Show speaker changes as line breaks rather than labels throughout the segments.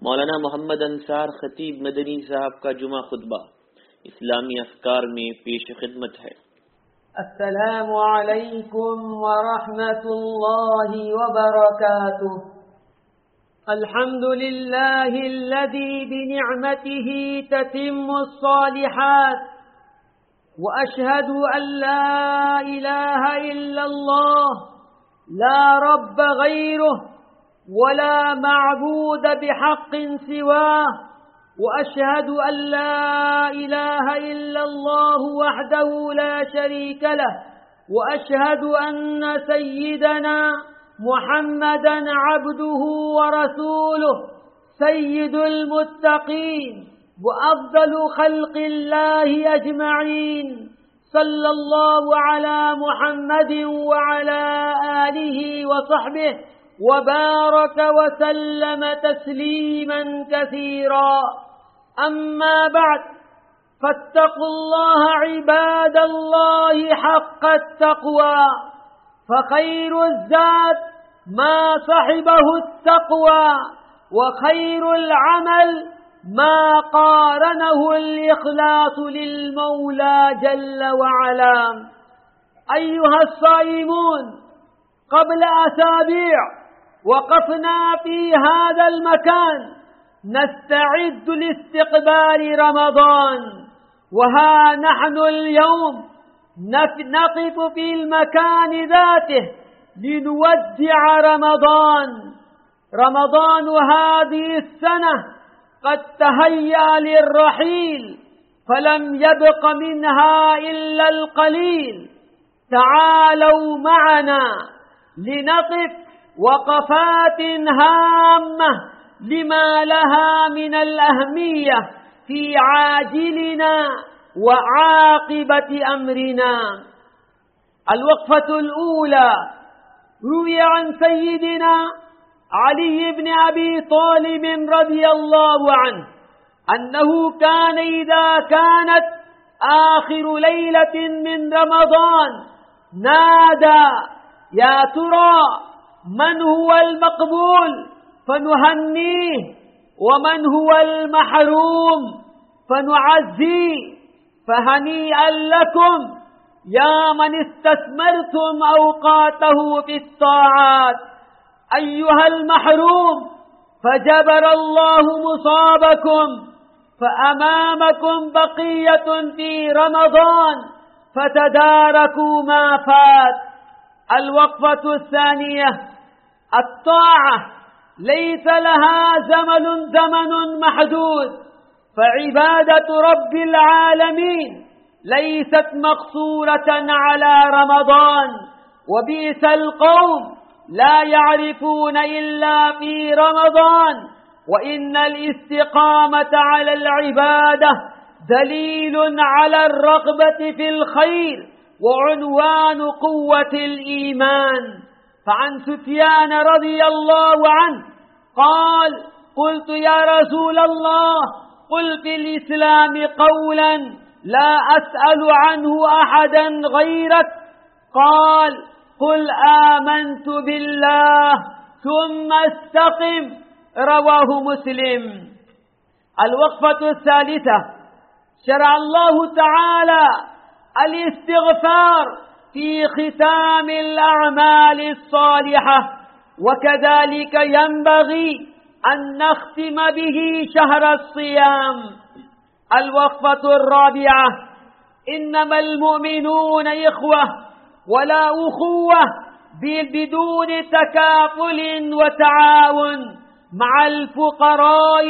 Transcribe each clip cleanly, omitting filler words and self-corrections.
मौलाना मोहम्मद अंसार खतीब मदनी साहब का जुमा खुतबा इस्लामी अफकार में पेश खिदमत है।
अस्सलामु अलैकुम व रहमतुल्लाहि व बरकातुह। अल्हम्दुलिल्लाहि अल्लज़ी बिनिअमतिही ततिम्मुस सालिहात व अशहदु अन ला इलाहा इल्लल्लाह ला रब्ब गैरुह ولا معبود بحق سواه وأشهد أن لا إله إلا الله وحده لا شريك له وأشهد أن سيدنا محمدا عبده ورسوله سيد المتقين وأفضل خلق الله أجمعين صلى الله على محمد وعلى آله وصحبه وبارك وسلم تسليما كثيرا. أما بعد، فاتقوا الله عباد الله حق التقوى، فخير الزاد ما صحبه التقوى، وخير العمل ما قارنه الإخلاص للمولى جل وعلا. أيها الصائمون، قبل أسابيع وقفنا في هذا المكان نستعد لاستقبال رمضان، وها نحن اليوم نقف في المكان ذاته لنودع رمضان هذه السنة قد تهيأ للرحيل، فلم يبق منها إلا القليل. تعالوا معنا لنقف وقفات هامة لما لها من الأهمية في عاجلنا وعاقبة أمرنا. الوقفة الأولى روي عن سيدنا علي بن أبي طالب رضي الله عنه أنه كان إذا كانت آخر ليلة من رمضان نادى: يا ترى من هو المقبول فنهنيه، ومن هو المحروم فنعزيه، فهنيئا لكم يا من استثمرتم أوقاته في الطاعات. أيها المحروم، فجبر الله مصابكم، فأمامكم بقية في رمضان فتداركوا ما فات. الوقفة الثانية: الطاعة ليس لها زمن محدود، فعبادة رب العالمين ليست مقصورة على رمضان، وبئس القوم لا يعرفون إلا في رمضان. وإن الاستقامة على العبادة دليل على الرغبة في الخير وعنوان قوة الإيمان. فعن سفيان رضي الله عنه قال: قلت يا رسول الله، قل في الإسلام قولا لا أسأل عنه أحدا غيرك. قال: قل آمنت بالله ثم استقم. رواه مسلم. الوقفة الثالثة: شرع الله تعالى الاستغفار في ختام الأعمال الصالحة، وكذلك ينبغي أن نختم به شهر الصيام. الوقفة الرابعة: إنما المؤمنون إخوة، ولا أخوة بدون تكافل وتعاون مع الفقراء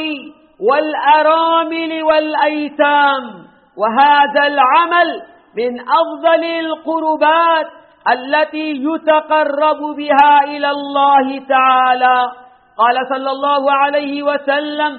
والأرامل والأيتام، وهذا العمل من أفضل القربات التي يتقرب بها إلى الله تعالى. قال صلى الله عليه وسلم: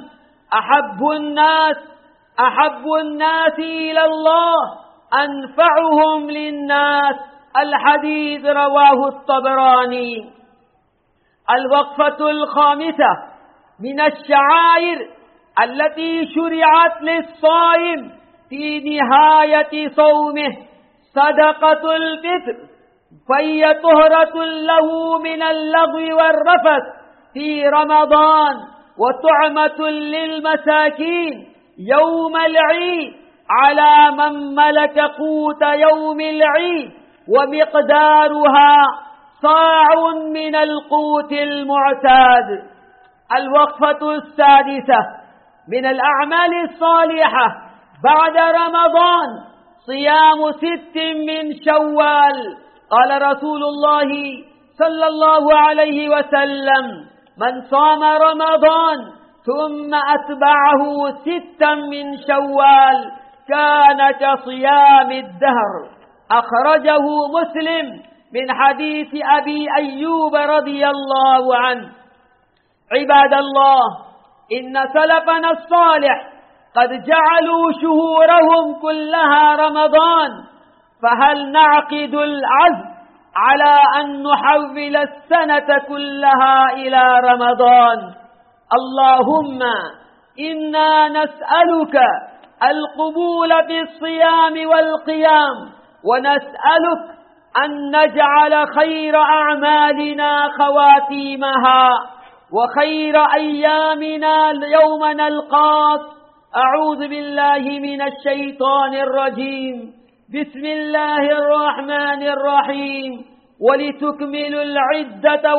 أحب الناس إلى الله أنفعهم للناس. الحديث رواه الطبراني. الوقفة الخامسة: من الشعائر التي شرعت للصائم في نهاية صومه صدقة الفطر، فهي طهرة له من اللغو والرفث في رمضان، وطعمة للمساكين يوم العيد على من ملك قوت يوم العيد، ومقدارها صاع من القوت المعتاد. الوقفة السادسة من الأعمال الصالحة بعد رمضان صيام 6 من شوال. قال رسول الله صلى الله عليه وسلم: من صام رمضان ثم أتبعه 6 من شوال كان كصيام الدهر. أخرجه مسلم من حديث أبي أيوب رضي الله عنه. عباد الله، إن سلفنا الصالح قد جعلوا شهورهم كلها رمضان، فهل نعقد العزم على أن نحول السنة كلها إلى رمضان؟ اللهم إنا نسألك القبول في الصيام والقيام، ونسألك أن نجعل خير أعمالنا خواتيمها، وخير أيامنا يوم نلقاك. أعوذ بالله من الشيطان الرجيم. بسم الله الرحمن الرحيم. ولتكملوا العدة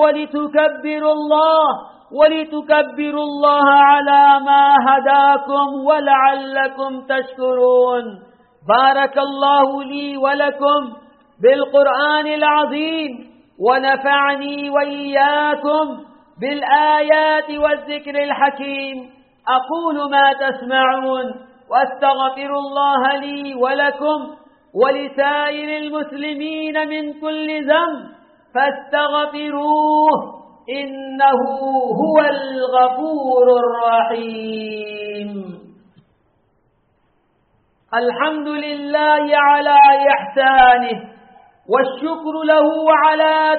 ولتكبروا الله على ما هداكم ولعلكم تشكرون. بارك الله لي ولكم بالقرآن العظيم، ونفعني وإياكم بالآيات والذكر الحكيم. أقول ما تسمعون، واستغفر الله لي ولكم ولسائر المسلمين من كل ذنب فاستغفروه إنه هو الغفور الرحيم. الحمد لله على إحسانه، والشكر له على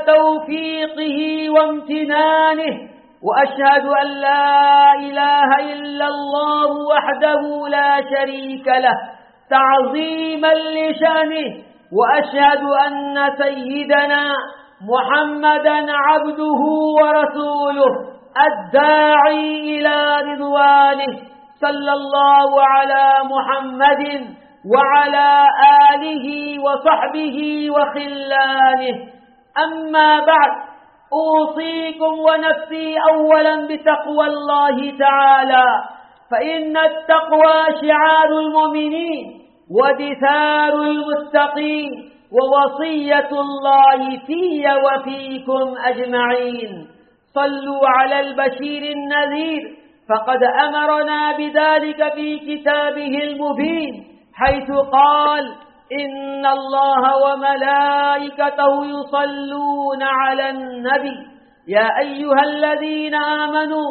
توفيقه وامتنانه، وأشهد أن لا إله إلا الله وحده لا شريك له تعظيما لشأنه، وأشهد أن سيدنا محمدا عبده ورسوله الداعي إلى رضوانه، صلى الله على محمد وعلى آله وصحبه وخلانه. أما بعد، أوصيكم ونفسي أولا بتقوى الله تعالى، فإن التقوى شعار المؤمنين ودثار المتقين، ووصية الله في وفيكم أجمعين. صلوا على البشير النذير، فقد أمرنا بذلك في كتابه المبين، حيث قال: إن الله وملائكته يصلون على النبي يا أيها الذين آمنوا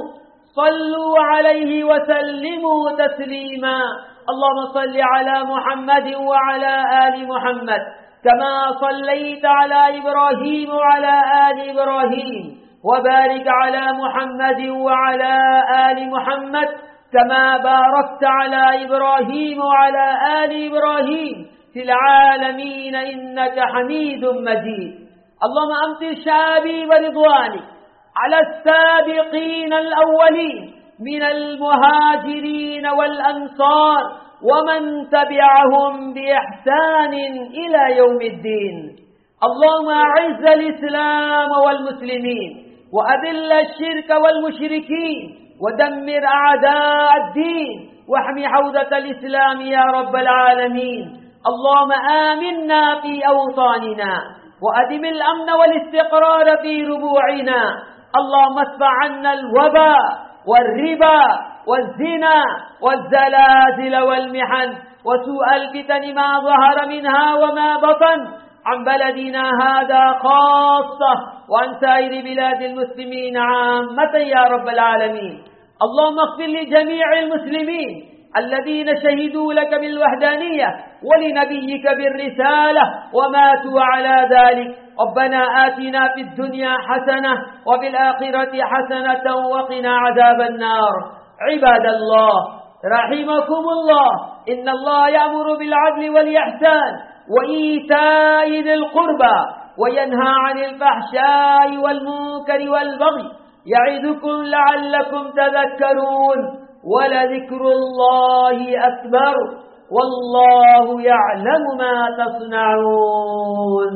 صلوا عليه وسلموا تسليما. اللهم صل على محمد وعلى آل محمد كما صليت على إبراهيم وعلى آل إبراهيم، وبارك على محمد وعلى آل محمد كما باركت على إبراهيم وعلى آل إبراهيم في العالمين إنك حميد مجيد. اللهم أمطر شابي ورضوانك على السابقين الأولين من المهاجرين والأنصار ومن تبعهم بإحسان إلى يوم الدين. اللهم أعز الإسلام والمسلمين، وأذل الشرك والمشركين، ودمر أعداء الدين، واحمي حوزة الإسلام يا رب العالمين. اللهم آمنا في أوطاننا، وأدم الأمن والاستقرار في ربوعنا. اللهم ادفع عنا الوباء والربا والزنا والزلازل والمحن وسوء الفتن ما ظهر منها وما بطن عن بلدنا هذا خاصة، وعن سائر بلاد المسلمين عامة يا رب العالمين. اللهم اغفر لجميع المسلمين الذين شهدوا لك بالوحدانية ولنبيك بالرسالة وماتوا على ذلك. ربنا آتنا في الدنيا حسنة وفي الآخرة حسنة وقنا عذاب النار. عباد الله رحمكم الله، إن الله يأمر بالعدل والإحسان وإيتاء ذي القربى، وينهى عن الفحشاء والمنكر والبغي، يعظكم لعلكم تذكرون ولذكر الله أكبر والله يعلم ما تصنعون.